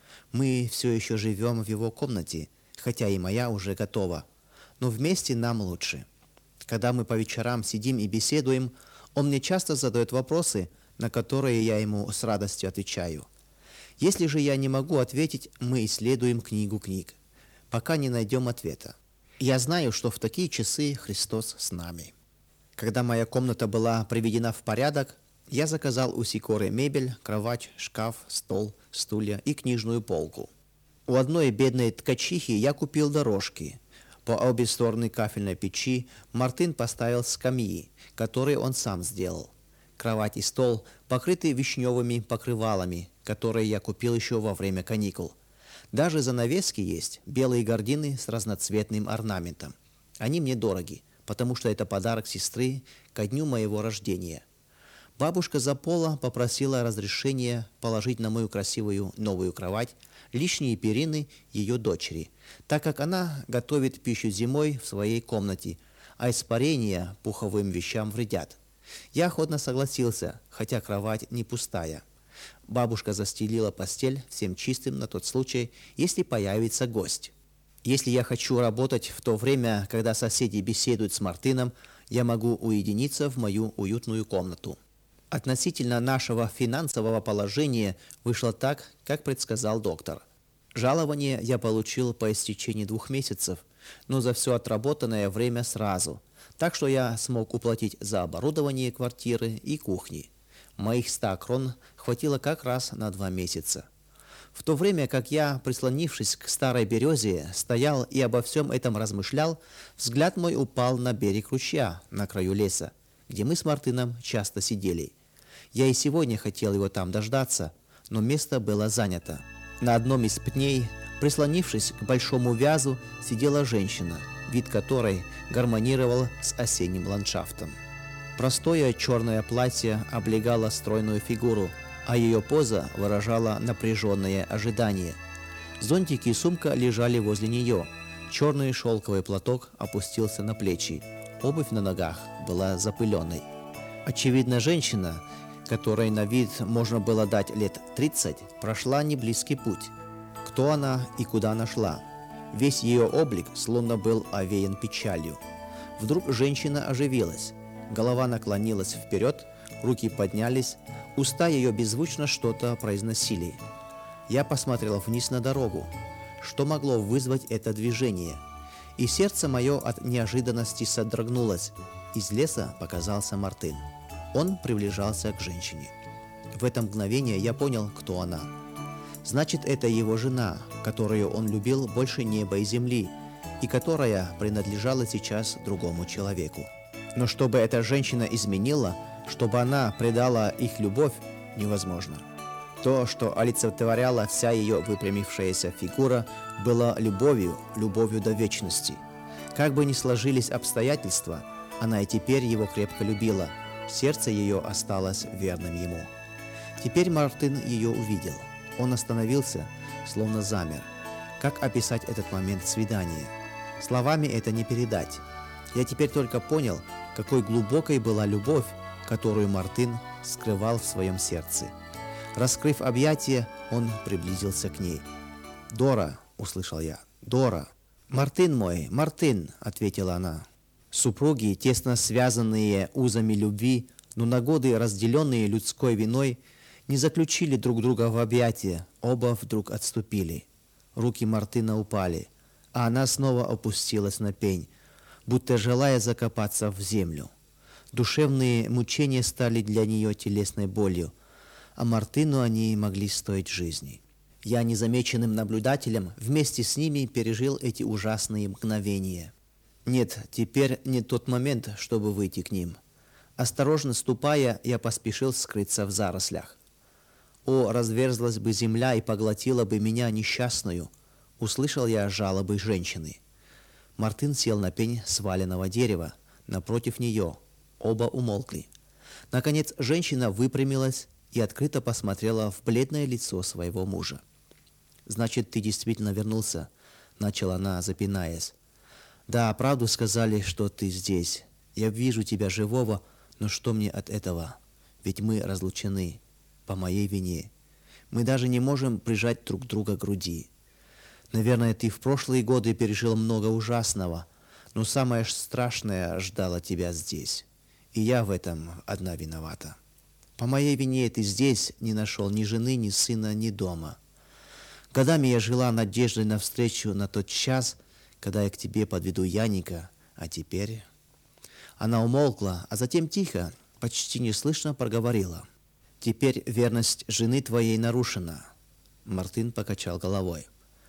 Мы все еще живем в его комнате, хотя и моя уже готова, но вместе нам лучше. Когда мы по вечерам сидим и беседуем, он мне часто задает вопросы, на которые я ему с радостью отвечаю. Если же я не могу ответить, мы исследуем книгу книг, пока не найдем ответа. Я знаю, что в такие часы Христос с нами. Когда моя комната была приведена в порядок, я заказал у Сикоры мебель, кровать, шкаф, стол, стулья и книжную полку. У одной бедной ткачихи я купил дорожки. По обе стороны кафельной печи Мартын поставил скамьи, которые он сам сделал. Кровать и стол покрыты вишневыми покрывалами, которые я купил еще во время каникул. Даже занавески есть, белые гардины с разноцветным орнаментом. Они мне дороги, потому что это подарок сестры ко дню моего рождения. Бабушка Запола попросила разрешения положить на мою красивую новую кровать лишние перины ее дочери, так как она готовит пищу зимой в своей комнате, а испарения пуховым вещам вредят. Я охотно согласился, хотя кровать не пустая. Бабушка застелила постель всем чистым на тот случай, если появится гость. Если я хочу работать в то время, когда соседи беседуют с Мартыном, я могу уединиться в мою уютную комнату. Относительно нашего финансового положения вышло так, как предсказал доктор. Жалование я получил по истечении 2 месяцев, но за все отработанное время сразу, так что я смог уплатить за оборудование квартиры и кухни. Моих 100 крон хватило как раз на 2 месяца. В то время как я, прислонившись к старой березе, стоял и обо всем этом размышлял, взгляд мой упал на берег ручья, на краю леса, где мы с Мартыном часто сидели. Я и сегодня хотел его там дождаться, но место было занято. На одном из пней, прислонившись к большому вязу, сидела женщина, вид которой гармонировал с осенним ландшафтом. Простое черное платье облегало стройную фигуру, а ее поза выражала напряженное ожидание. Зонтик и сумка лежали возле нее. Черный шелковый платок опустился на плечи. Обувь на ногах была запыленной. Очевидно, женщина, которой на вид можно было дать лет 30, прошла неблизкий путь. Кто она и куда она шла? Весь ее облик словно был овеян печалью. Вдруг женщина оживилась. Голова наклонилась вперед, руки поднялись, уста ее беззвучно что-то произносили. Я посмотрел вниз на дорогу. Что могло вызвать это движение? И сердце мое от неожиданности содрогнулось. Из леса показался Мартын. Он приближался к женщине. В это мгновение я понял, кто она. Значит, это его жена, которую он любил больше неба и земли, и которая принадлежала сейчас другому человеку. Но чтобы эта женщина изменила, чтобы она предала их любовь, невозможно. То, что олицетворяла вся ее выпрямившаяся фигура, было любовью до вечности. Как бы ни сложились обстоятельства, она и теперь его крепко любила. Сердце ее осталось верным ему. Теперь Мартын ее увидел. Он остановился, словно замер. Как описать этот момент свидания? Словами это не передать. Я теперь только понял, какой глубокой была любовь, которую Мартын скрывал в своем сердце. Раскрыв объятия, он приблизился к ней. «Дора!» — услышал я. «Дора!» «Мартын мой, Мартын!» — ответила она. Супруги, тесно связанные узами любви, но на годы разделенные людской виной, не заключили друг друга в объятия, оба вдруг отступили. Руки Мартына упали, а она снова опустилась на пень, будто желая закопаться в землю. Душевные мучения стали для нее телесной болью, а Мартыну они могли стоить жизни. Я незамеченным наблюдателем вместе с ними пережил эти ужасные мгновения. Нет, теперь не тот момент, чтобы выйти к ним. Осторожно ступая, я поспешил скрыться в зарослях. О, разверзлась бы земля и поглотила бы меня несчастную, услышал я жалобы женщины. Мартын сел на пень сваленного дерева, напротив нее. Оба умолкли. Наконец женщина выпрямилась и открыто посмотрела в бледное лицо своего мужа. «Значит, ты действительно вернулся?» — начала она, запинаясь. «Да, правду сказали, что ты здесь. Я вижу тебя живого, но что мне от этого? Ведь мы разлучены. По моей вине. Мы даже не можем прижать друг друга к груди. Наверное, ты в прошлые годы пережил много ужасного, но самое страшное ждало тебя здесь. И я в этом одна виновата. По моей вине ты здесь не нашел ни жены, ни сына, ни дома. Годами я жила надеждой на встречу на тот час, когда я к тебе подведу Яника, а теперь...» Она умолкла, а затем тихо, почти неслышно проговорила. «Теперь верность жены твоей нарушена». Мартын покачал головой.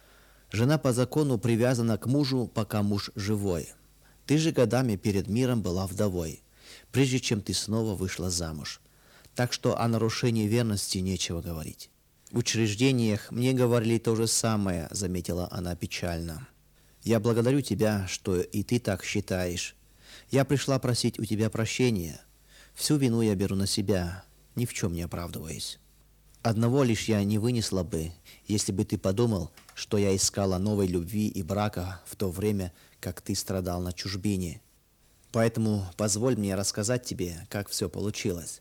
«Жена по закону привязана к мужу, пока муж живой. Ты же годами перед миром была вдовой, прежде чем ты снова вышла замуж. Так что о нарушении верности нечего говорить». «В учреждениях мне говорили то же самое», — заметила она печально. «Я благодарю тебя, что и ты так считаешь. Я пришла просить у тебя прощения. Всю вину я беру на себя, ни в чем не оправдываясь. Одного лишь я не вынесла бы, если бы ты подумал, что я искала новой любви и брака в то время, как ты страдал на чужбине. Поэтому позволь мне рассказать тебе, как все получилось».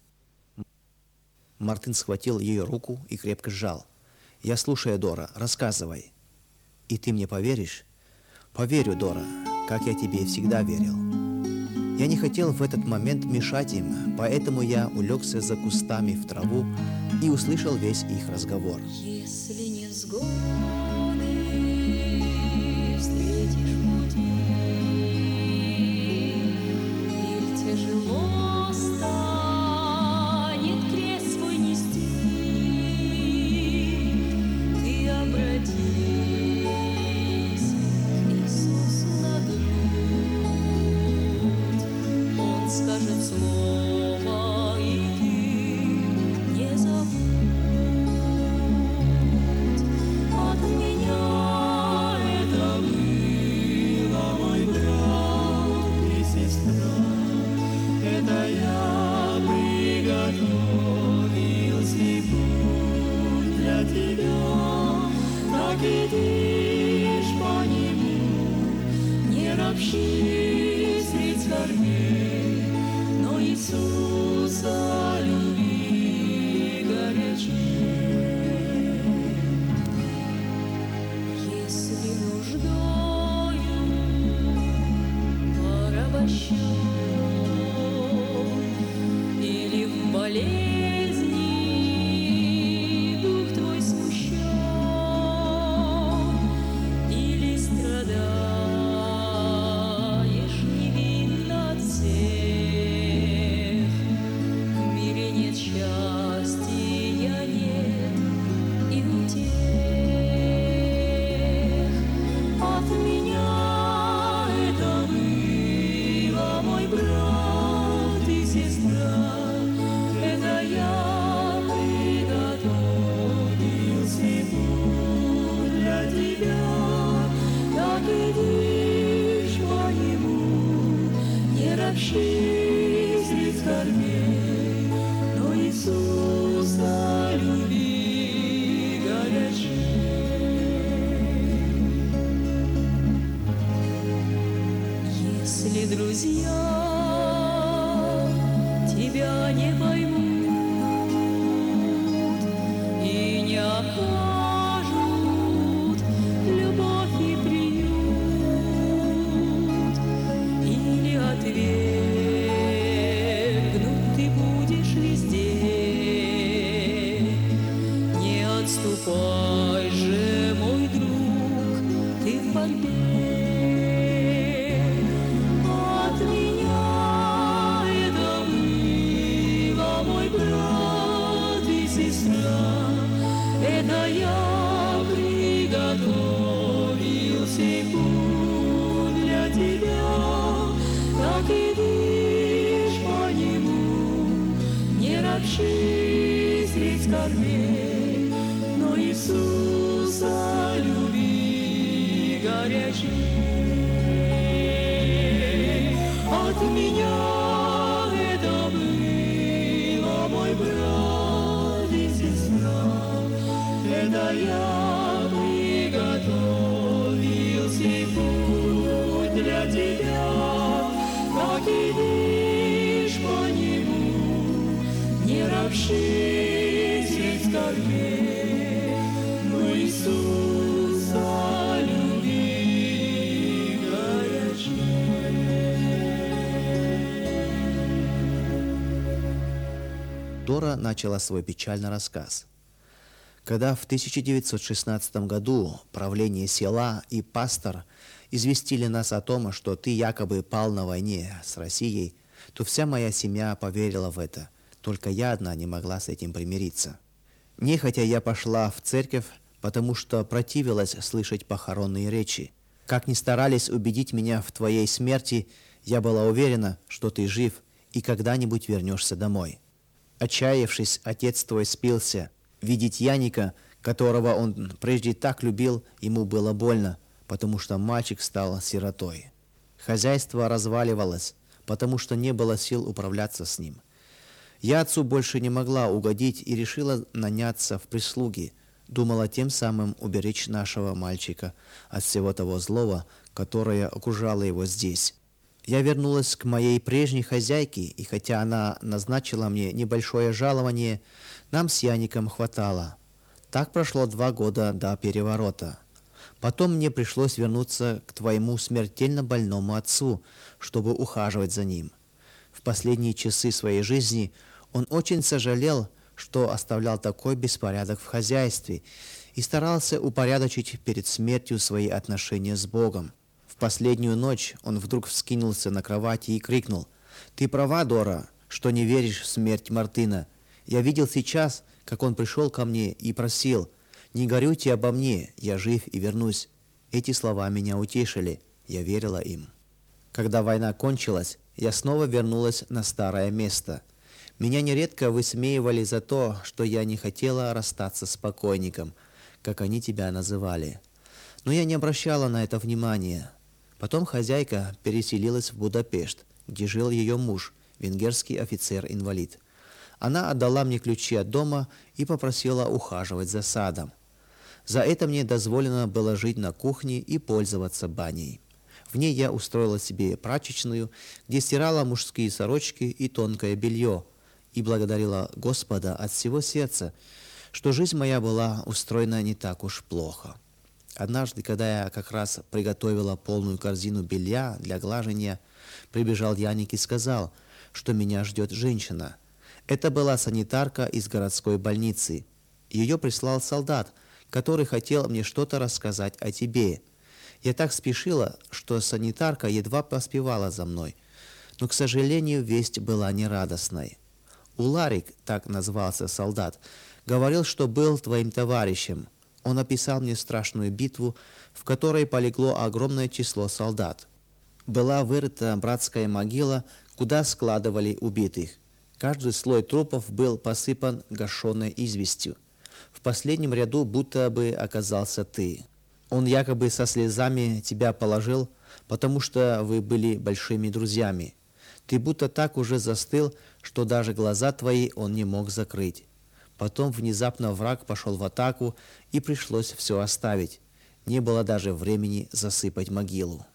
Мартын схватил ее руку и крепко сжал. «Я слушаю, Дора, рассказывай». «И ты мне поверишь?» «Поверю, Дора, как я тебе всегда верил». Я не хотел в этот момент мешать им, поэтому я улегся за кустами в траву и услышал весь их разговор. Если невзгоды встретишь в пути, или тяжело станет крест свой нести, ты так идешь по нему, не ропщи средь скорбей, но Иисуса люби горячей. Если нуждою порабощен или в болезни дух твой смущен, или страдаешь невинно от всех, в мире нет счастья, нет и утех. От меня это было, мой брат и сестра, это я приготовил себе для тебя. Так идишь по нему, не ропщи средь скорбей, но Иисуса люби горячей. Если друзья тебя не поймут и не окажут любовь и приют, или отвергнут, ты будешь везде. Не отступай же, мой друг, ты в борьбе. От меня это было, мой брат и сестра, это я приготовил сей путь для тебя. Так идишь по нему, не ропщи средь скорбей, но Иисуса люби горячей. От меня это было, мой брат и сестра, это я приготовил сей путь для тебя. Так идишь по нему, не ропщи средь скорбей, но Иисуса люби горячей. Дора начала свой печальный рассказ. Когда в 1916 году правление села и пастор известили нас о том, что ты якобы пал на войне с Россией, то вся моя семья поверила в это. Только я одна не могла с этим примириться. Нехотя я пошла в церковь, потому что противилась слышать похоронные речи. Как ни старались убедить меня в твоей смерти, я была уверена, что ты жив и когда-нибудь вернешься домой. Отчаявшись, отец твой спился. Видеть Яника, которого он прежде так любил, ему было больно, потому что мальчик стал сиротой. Хозяйство разваливалось, потому что не было сил управляться с ним. Я отцу больше не могла угодить и решила наняться в прислуги. Думала тем самым уберечь нашего мальчика от всего того злого, которое окружало его здесь. Я вернулась к моей прежней хозяйке, и хотя она назначила мне небольшое жалование, нам с Яником хватало. Так прошло 2 года до переворота. Потом мне пришлось вернуться к твоему смертельно больному отцу, чтобы ухаживать за ним. В последние часы своей жизни он очень сожалел, что оставлял такой беспорядок в хозяйстве, и старался упорядочить перед смертью свои отношения с Богом. В последнюю ночь он вдруг вскинулся на кровати и крикнул: «Ты права, Дора, что не веришь в смерть Мартына. Я видел сейчас, как он пришел ко мне и просил: не горюйте обо мне, я жив и вернусь». Эти слова меня утешили, я верила им. Когда война кончилась, я снова вернулась на старое место. Меня нередко высмеивали за то, что я не хотела расстаться с покойником, как они тебя называли. Но я не обращала на это внимания. Потом хозяйка переселилась в Будапешт, где жил ее муж, венгерский офицер-инвалид. Она отдала мне ключи от дома и попросила ухаживать за садом. За это мне дозволено было жить на кухне и пользоваться баней. В ней я устроила себе прачечную, где стирала мужские сорочки и тонкое белье, и благодарила Господа от всего сердца, что жизнь моя была устроена не так уж плохо. Однажды, когда я как раз приготовила полную корзину белья для глажения, прибежал Яник и сказал, что меня ждет женщина. Это была санитарка из городской больницы. Ее прислал солдат, который хотел мне что-то рассказать о тебе. Я так спешила, что санитарка едва поспевала за мной. Но, к сожалению, весть была нерадостной. Уларик, так назвался солдат, говорил, что был твоим товарищем. Он описал мне страшную битву, в которой полегло огромное число солдат. Была вырыта братская могила, куда складывали убитых. Каждый слой трупов был посыпан гашеной известью. В последнем ряду будто бы оказался ты. Он якобы со слезами тебя положил, потому что вы были большими друзьями. Ты будто так уже застыл, что даже глаза твои он не мог закрыть. Потом внезапно враг пошел в атаку, и пришлось все оставить. Не было даже времени засыпать могилу.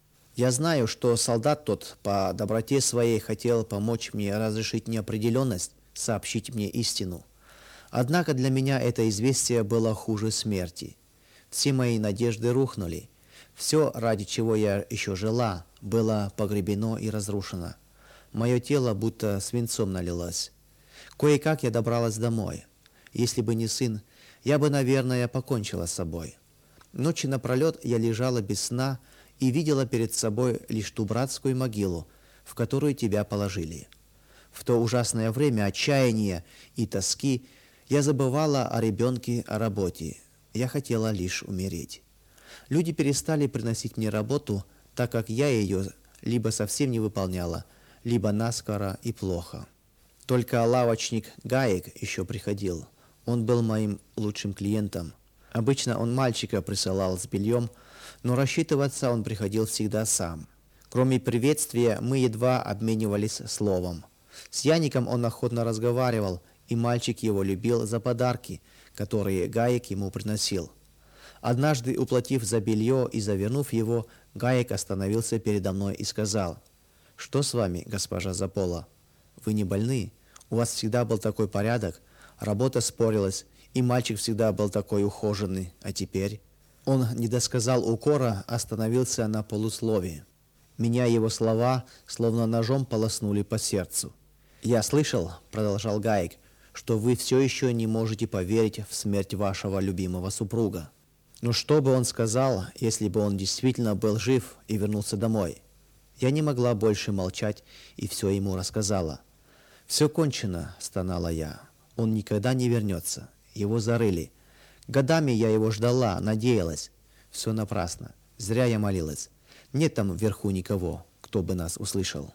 Я знаю, что солдат тот по доброте своей хотел помочь мне разрешить неопределенность, сообщить мне истину. Однако для меня это известие было хуже смерти. Все мои надежды рухнули. Все, ради чего я еще жила, было погребено и разрушено. Мое тело будто свинцом налилось. Кое-как я добралась домой. Если бы не сын, я бы, наверное, покончила с собой. Ночи напролет я лежала без сна и видела перед собой лишь ту братскую могилу, в которую тебя положили. В то ужасное время отчаяния и тоски я забывала о ребенке, о работе. Я хотела лишь умереть. Люди перестали приносить мне работу, так как я ее либо совсем не выполняла, либо наскоро и плохо. Только лавочник Гаек еще приходил. Он был моим лучшим клиентом. Обычно он мальчика присылал с бельем, но рассчитываться он приходил всегда сам. Кроме приветствия, мы едва обменивались словом. С Яником он охотно разговаривал, и мальчик его любил за подарки, которые Гаек ему приносил. Однажды, уплатив за белье и завернув его, Гаек остановился передо мной и сказал: «Что с вами, госпожа Запола? Вы не больны? У вас всегда был такой порядок, работа спорилась, и мальчик всегда был такой ухоженный, а теперь...» Он не досказал укора, остановился на полусловии. Меня его слова словно ножом полоснули по сердцу. «Я слышал, — продолжал Гаек, — что вы все еще не можете поверить в смерть вашего любимого супруга. Но что бы он сказал, если бы он действительно был жив и вернулся домой?» Я не могла больше молчать и все ему рассказала. «Все кончено, — стонала я. Он никогда не вернется. Его зарыли. Годами я его ждала, надеялась. Все напрасно. Зря я молилась. Нет там вверху никого, кто бы нас услышал».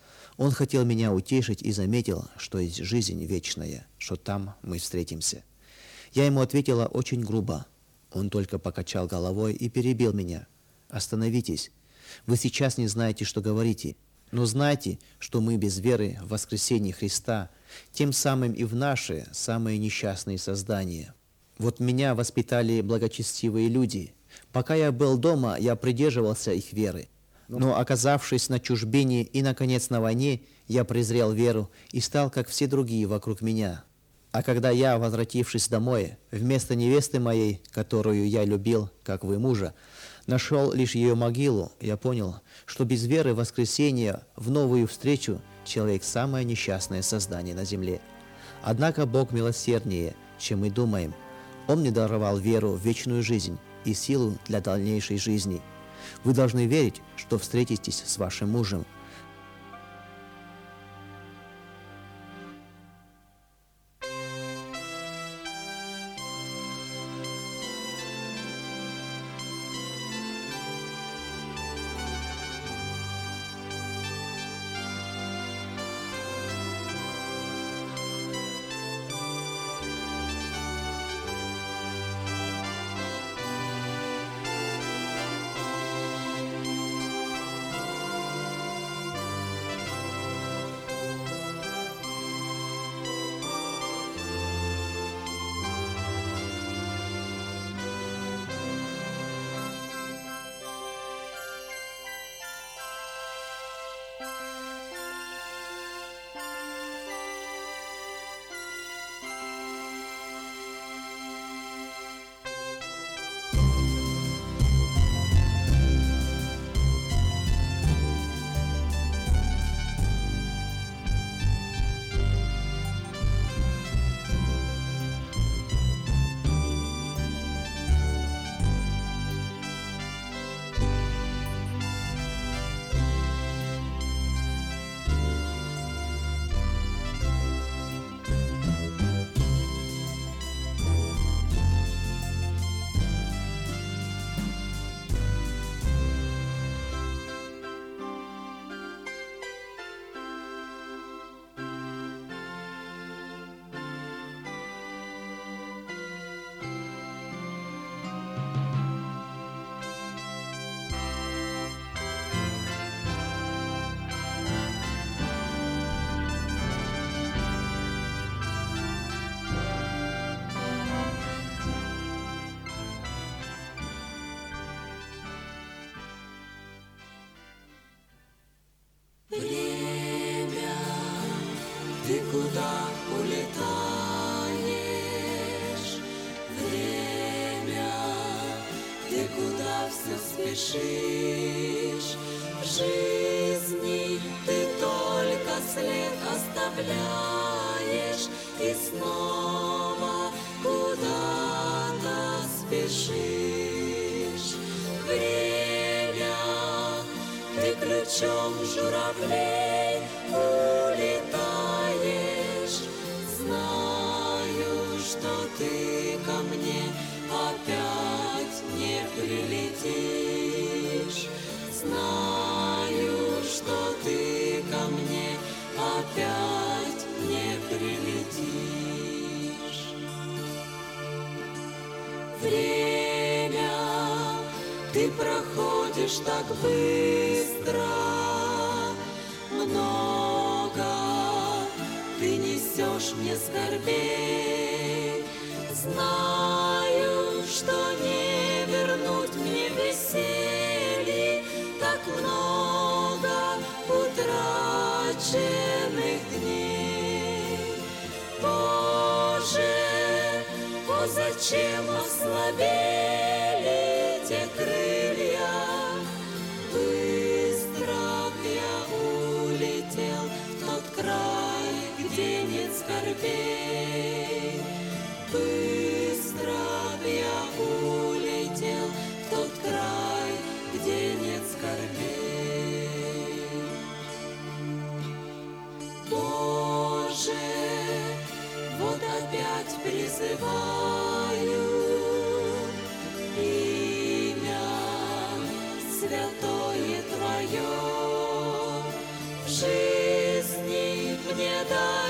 Он хотел меня утешить и заметил, что есть жизнь вечная, что там мы встретимся. Я ему ответила очень грубо. Он только покачал головой и перебил меня. «Остановитесь. Вы сейчас не знаете, что говорите. Но знайте, что мы без веры в воскресение Христа, тем самым и в наши самые несчастные создания. Вот меня воспитали благочестивые люди. Пока я был дома, я придерживался их веры. Но, оказавшись на чужбине и, наконец, на войне, я презрел веру и стал, как все другие вокруг меня. А когда я, возвратившись домой, вместо невесты моей, которую я любил, как вы мужа, нашел лишь ее могилу, я понял, что без веры в воскресение, в новую встречу, человек – самое несчастное создание на земле. Однако Бог милосерднее, чем мы думаем. Он мне даровал веру в вечную жизнь и силу для дальнейшей жизни. Вы должны верить, что встретитесь с вашим мужем. куда улетаешь? Время, ты куда все спешишь? В жизни ты только след оставляешь и снова куда-то спешишь. Время, ты ключом журавлей улетаешь. Знаю, что ты ко мне опять не прилетишь. Знаю, что ты ко мне опять не прилетишь. Время, ты проходишь так быстро, много ты несешь мне скорбей. Знаю, что не вернуть мне веселье, так много утраченных дней. Боже, о, зачем ослабели те крылья? Быстро я улетел в тот край, где нет скорбей. Быстро я улетел в тот край, где нет скорбей. Боже, вот опять призываю имя святое Твое. В жизни мне дай